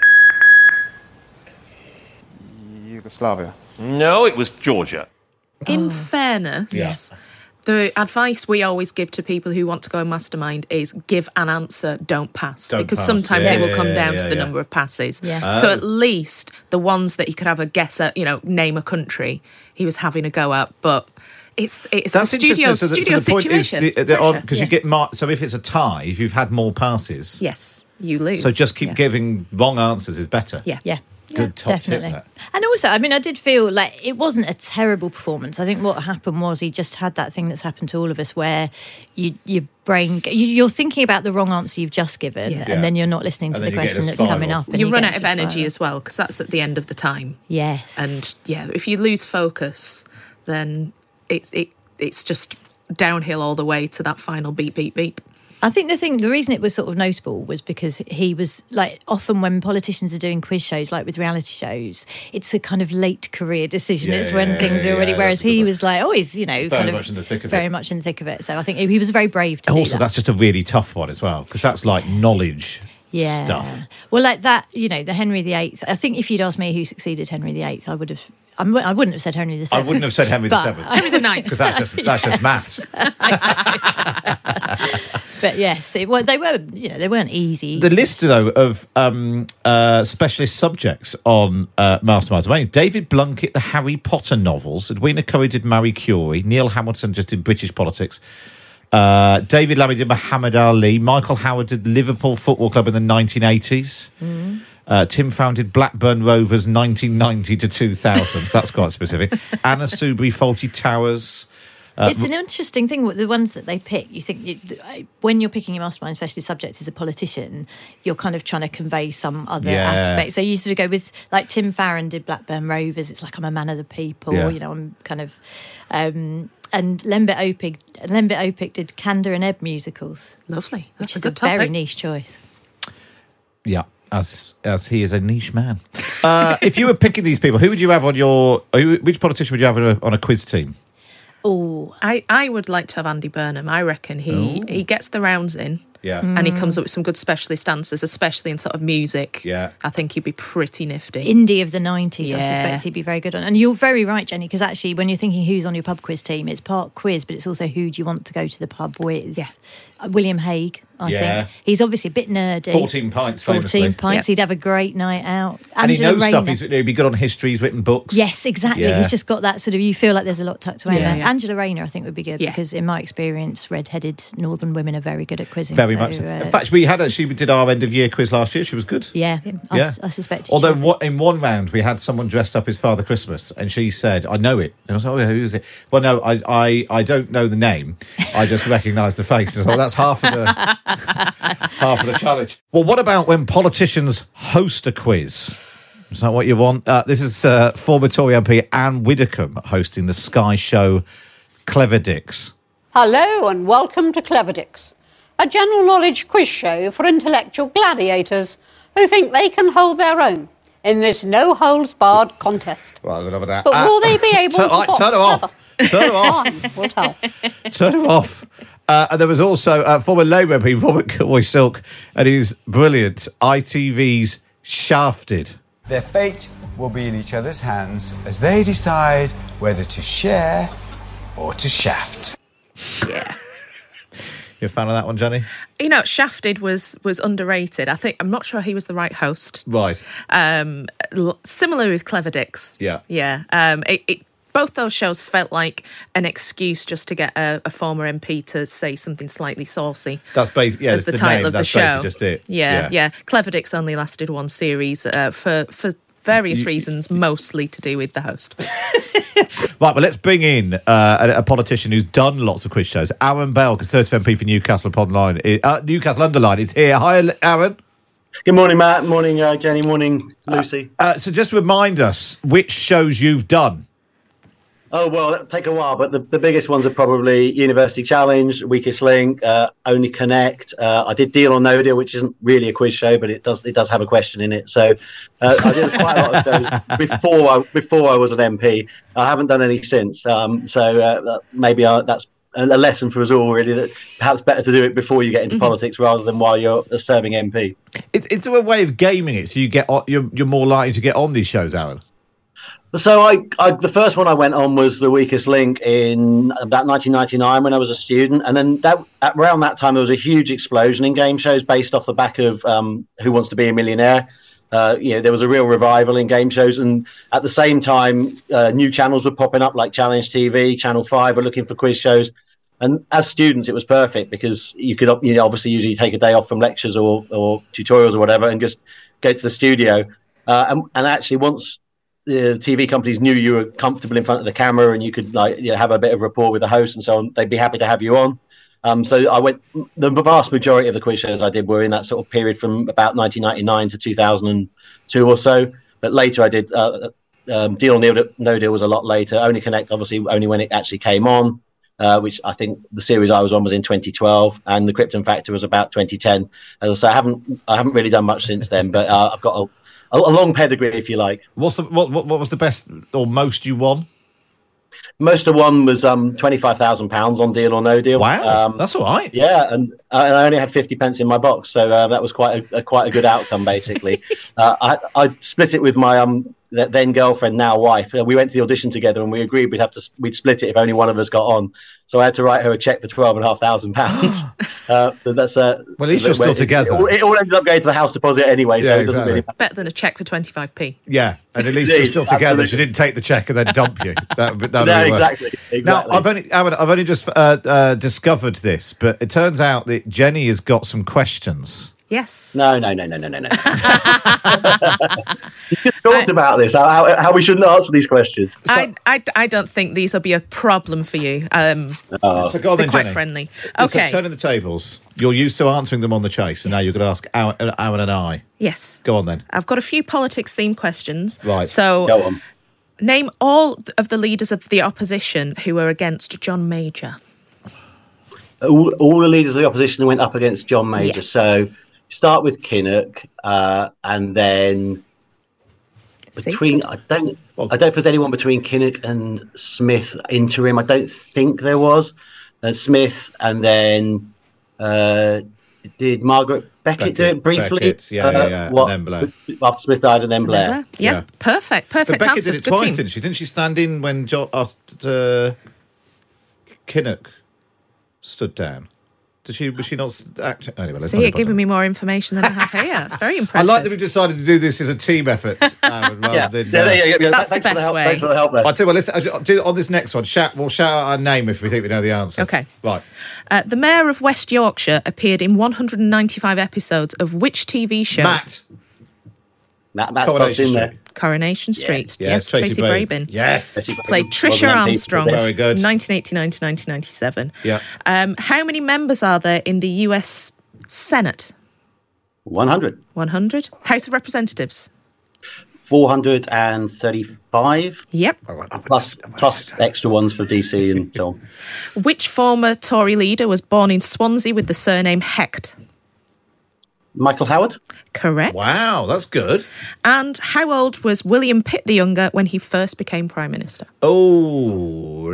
Yugoslavia. No, it was Georgia. In fairness, the advice we always give to people who want to go Mastermind is give an answer, don't pass. Because sometimes it will come down to the number of passes. Yeah. So at least the ones that he could have a guess at, name a country he was having a go at. But It's a studio situation. Because you get so if it's a tie, if you've had more passes, yes, you lose. So just keep giving wrong answers is better. Yeah. Good top definitely. tip. And also, I mean, I did feel like it wasn't a terrible performance. I think what happened was he just had that thing that's happened to all of us where your brain, you're thinking about the wrong answer you've just given, and then you're not listening to the question that's coming up. And you run out of energy as well, because that's at the end of the time. Yes. And if you lose focus, then it's just downhill all the way to that final beep, beep, beep. I think the reason it was sort of notable was because he was like, often when politicians are doing quiz shows, like with reality shows, it's a kind of late career decision. It's when things are already. Whereas he was like, always, very much in the thick of it. So I think he was very brave to do that. Also, that's just a really tough one as well, because that's like knowledge stuff. Well, like that, the Henry VIII. I think if you'd asked me who succeeded Henry VIII, I wouldn't have said Henry VII. I wouldn't have said Henry VII. Henry IX. Because that's just maths. But yes, they weren't easy. The list, though, of specialist subjects on Masterminds. David Blunkett, the Harry Potter novels. Edwina Currie did Marie Curie. Neil Hamilton just did British politics. David Lammy did Muhammad Ali. Michael Howard did Liverpool Football Club in the 1980s. Tim founded Blackburn Rovers 1990 to 2000. That's quite specific. Anna Soubry, Fawlty Towers. It's an interesting thing, the ones that they pick. You think when you're picking your mastermind specialist subject as a politician, you're kind of trying to convey some other aspect. So you sort of go with, like, Tim Farron did Blackburn Rovers. It's like, I'm a man of the people. I'm kind of... and Lembit Opik did Kander and Ebb musicals. Lovely. Which is a very niche choice. Yeah. As he is a niche man. If you were picking these people, who would you have on which politician would you have on a quiz team? Oh, I would like to have Andy Burnham. I reckon he gets the rounds in. Yeah. And he comes up with some good specialist answers, especially in sort of music. Yeah. I think he'd be pretty nifty. Indie of the 90s, I suspect he'd be very good on. And you're very right, Jenny, because actually when you're thinking who's on your pub quiz team, it's part quiz, but it's also who do you want to go to the pub with. Yeah. William Hague, I think. He's obviously a bit nerdy. 14 pints, famously. 14 pints, he'd have a great night out. And he knows stuff. He'd be good on history, he's written books. Yes, exactly. Yeah. He's just got that sort of, you feel like there's a lot tucked away there. Yeah. Angela Rayner, I think, would be good, because in my experience, red-headed northern women are very good at quizzing. Very much so. In fact, she did our end-of-year quiz last year. She was good. Yeah, I suspect. Although in one round, we had someone dressed up as Father Christmas, and she said, I know it. And I was like, who is it? Well, no, I don't know the name. I just recognised the face. And I was like, that's half of the challenge. Well, what about when politicians host a quiz? Is that what you want? This is former Tory MP Anne Widdecombe hosting the Sky show Clever Dicks. Hello and welcome to Clever Dicks, a general knowledge quiz show for intellectual gladiators who think they can hold their own in this no-holds-barred contest. Well, enough of that. But will they be able to turn her off. Turn her off. Fine, we'll tell. Turn her off. And there was also former Labour MP Robert Kilroy Silk and his brilliant ITV's Shafted. Their fate will be in each other's hands as they decide whether to share or to shaft. Yeah. You a fan of that one, Jenny? Shafted was underrated. I'm not sure he was the right host. Right. Similar with Clever Dicks. Yeah. Yeah. Both those shows felt like an excuse just to get a former MP to say something slightly saucy. That's basically as the title name. of That's the show. Just it. Yeah. Clever Dicks only lasted one series for various reasons, mostly to do with the host. Right, well, let's bring in a politician who's done lots of quiz shows. Aaron Bell, Conservative MP for Newcastle Newcastle Underline is here. Hi, Aaron. Good morning, Matt. Morning, Jenny. Morning, Lucy. So just remind us which shows you've done. Oh, well, that'll take a while, but the biggest ones are probably University Challenge, Weakest Link, Only Connect. I did Deal or No Deal, which isn't really a quiz show, but it does have a question in it. So I did quite a lot of those before I was an MP. I haven't done any since. So maybe that's a lesson for us all, really, that perhaps better to do it before you get into politics rather than while you're a serving MP. It's a way of gaming it, so you're more likely to get on these shows, Aaron. So the first one I went on was The Weakest Link in about 1999 when I was a student. And then around that time, there was a huge explosion in game shows based off the back of Who Wants to Be a Millionaire. There was a real revival in game shows, and at the same time, new channels were popping up like Challenge TV, Channel 5 were looking for quiz shows. And as students, it was perfect because you could obviously usually take a day off from lectures or tutorials or whatever and just go to the studio. And actually, once the TV companies knew you were comfortable in front of the camera and you could have a bit of rapport with the host and so on, they'd be happy to have you on. So I went. The vast majority of the quiz shows I did were in that sort of period from about 1999 to 2002 or so. But later I did Deal or No Deal was a lot later. Only Connect, obviously, only when it actually came on, which I think the series I was on was in 2012, and the Krypton Factor was about 2010. As I say, I haven't really done much since then, but I've got a long pedigree, if you like. What was the best or most you won? Most of one was £25,000 on Deal or No Deal. Wow, that's all right. Yeah, and I only had 50 pence in my box, so that was quite a good outcome. Basically, I split it with my then girlfriend, now wife. We went to the audition together, and we agreed we'd split it if only one of us got on. So I had to write her a cheque for £12,500. That's well, at least you're still together. It all ended up going to the house deposit anyway, so it doesn't really matter. Better than a cheque for 25p. Yeah, and at least you're still together. She didn't take the cheque and then dump you. No, exactly. Now, I've only just discovered this, but it turns out that Jenny has got some questions. Yes. No. You talked about this, how we shouldn't answer these questions. I don't think these will be a problem for you. So go on then, quite Jenny. friendly. Okay. So turning the tables. You're used to answering them on the chase, and now you're going to ask Aaron and I. Yes. Go on then. I've got a few politics-themed questions. Right. So go on. Name all of the leaders of the opposition who were against John Major. All the leaders of the opposition went up against John Major. Yes. So start with Kinnock, and then between I don't know if there's anyone between Kinnock and Smith interim. I don't think there was. Smith, and then did Margaret Beckett do it briefly? Beckett, yeah, and then Blair. After Smith died, and then Blair. Yeah, perfect But Beckett answer. did it Good twice, team. didn't she? Didn't she stand in when after Kinnock stood down? Was she not acting? Anyway, let's See, you're giving me more information than I have here. That's very impressive. I like that we've decided to do this as a team effort, Aaron, rather than... That's the best way. Thanks for the help there. I'll tell you what, let's do on this next one. We'll shout out our name if we think we know the answer. Okay. Right. The Mayor of West Yorkshire appeared in 195 episodes of which TV show? Matt's Coronation in there. Street. Coronation Street. Yes, Tracy Brabin. Yes. Played Trisha Armstrong. Very good. 1989 to 1997. Yeah. How many members are there in the US Senate? 100. 100. House of Representatives? 435. Yep. Plus extra ones for DC and so on. Which former Tory leader was born in Swansea with the surname Hecht? Michael Howard. Correct. Wow, that's good. And how old was William Pitt the Younger when he first became Prime Minister? Oh,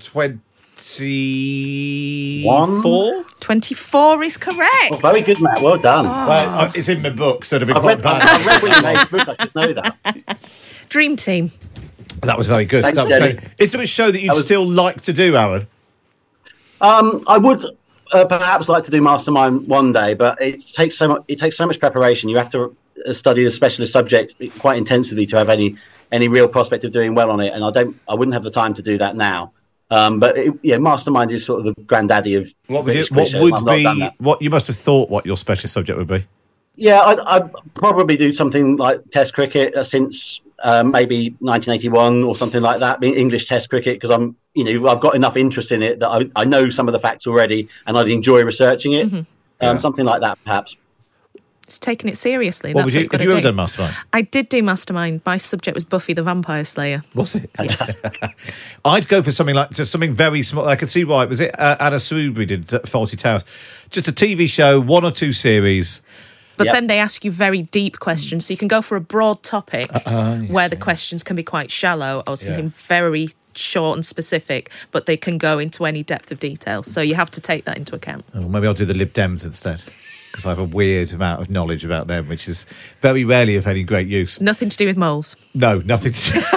24? 24 is correct. Oh, very good, Matt. Well done. Well, it's in my book, so it'd be I've quite bad. read William Hayes' book. I should know that. Dream team. That was very good. Thanks, That was Jenny. great. Is there a show that you'd still like to do, Aaron? I would perhaps like to do Mastermind one day, but it takes so much preparation. You have to study the specialist subject quite intensively to have any real prospect of doing well on it, and I wouldn't have the time to do that now. But Mastermind is sort of the granddaddy of What British quiz shows. I've not done that. what you must have thought what your specialist subject would be? Yeah, I'd probably do something like Test cricket since maybe 1981 or something like that. English Test cricket, because I've got enough interest in it that I know some of the facts already, and I'd enjoy researching it. Mm-hmm. Something like that, perhaps. It's taking it seriously. What That's would you? what Have you ever done Mastermind? I did do Mastermind. My subject was Buffy the Vampire Slayer. Was it? Yes. I'd go for something like just something very small. I could see why. Was it Anna Soubry did Fawlty Towers? Just a TV show, 1 or 2 series. But then they ask you very deep questions. So you can go for a broad topic where the questions can be quite shallow, or something very short and specific, but they can go into any depth of detail. So you have to take that into account. Oh, maybe I'll do the Lib Dems instead, because I have a weird amount of knowledge about them, which is very rarely of any great use. Nothing to do with moles. No, nothing to do.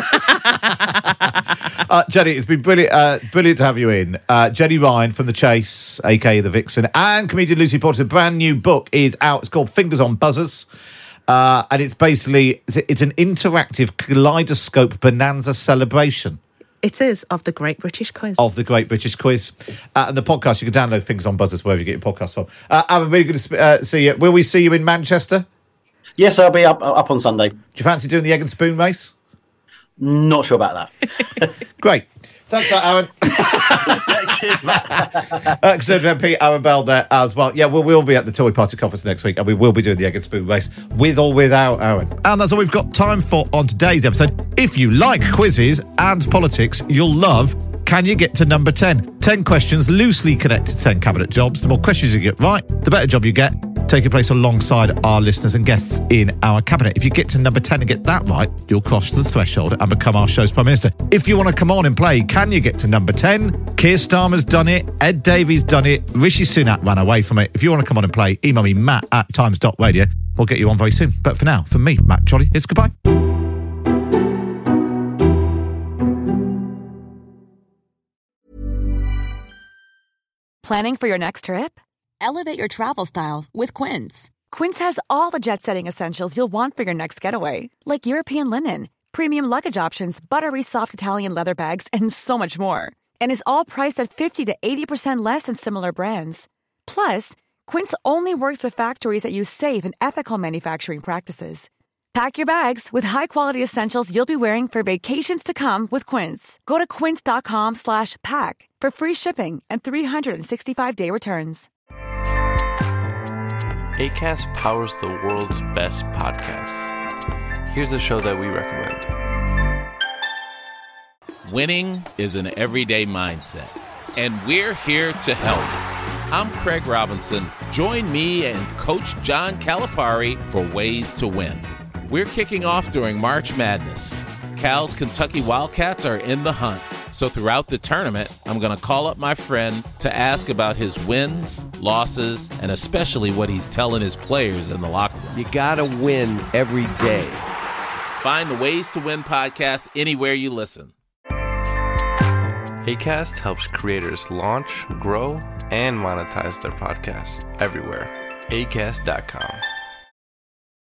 Jenny, it's been brilliant to have you in. Jenny Ryan from The Chase, a.k.a. The Vixen, and comedian Lucy Porter's brand new book is out. It's called Fingers on Buzzers. And it's basically, it's an interactive kaleidoscope bonanza celebration. It is, of the Great British Quiz. Of the Great British Quiz. And the podcast, you can download things on Buzzers, wherever you get your podcast from. I'm really good to see you. Will we see you in Manchester? Yes, I'll be up on Sunday. Do you fancy doing the egg and spoon race? Not sure about that. Great. Thanks for that, Aaron. Cheers, Matt. Conservative MP Aaron Bell there as well. Yeah, we'll be at the Tory Party conference next week, and we will be doing the egg and spoon race with or without Aaron. And that's all we've got time for on today's episode. If you like quizzes and politics, you'll love Can You Get to Number 10? 10 questions loosely connected to 10 cabinet jobs. The more questions you get right, the better job you get. Take your place alongside our listeners and guests in our cabinet. If you get to number 10 and get that right, you'll cross the threshold and become our show's Prime Minister. If you want to come on and play Can You Get to Number 10? Keir Starmer's done it, Ed Davies done it, Rishi Sunak ran away from it. If you want to come on and play, email me, matt@times.radio. We'll get you on very soon. But for now, from me, Matt Jolly, it's goodbye. Planning for your next trip? Elevate your travel style with Quince. Quince has all the jet-setting essentials you'll want for your next getaway, like European linen, premium luggage options, buttery soft Italian leather bags, and so much more. And is all priced at 50 to 80% less than similar brands. Plus, Quince only works with factories that use safe and ethical manufacturing practices. Pack your bags with high-quality essentials you'll be wearing for vacations to come with Quince. Go to quince.com/pack for free shipping and 365-day returns. Acast powers the world's best podcasts. Here's a show that we recommend. Winning is an everyday mindset, and we're here to help. I'm Craig Robinson. Join me and Coach John Calipari for Ways to Win. We're kicking off during March Madness. Cal's Kentucky Wildcats are in the hunt. So throughout the tournament, I'm going to call up my friend to ask about his wins, losses, and especially what he's telling his players in the locker room. You got to win every day. Find the Ways to Win podcast anywhere you listen. Acast helps creators launch, grow, and monetize their podcasts everywhere. Acast.com.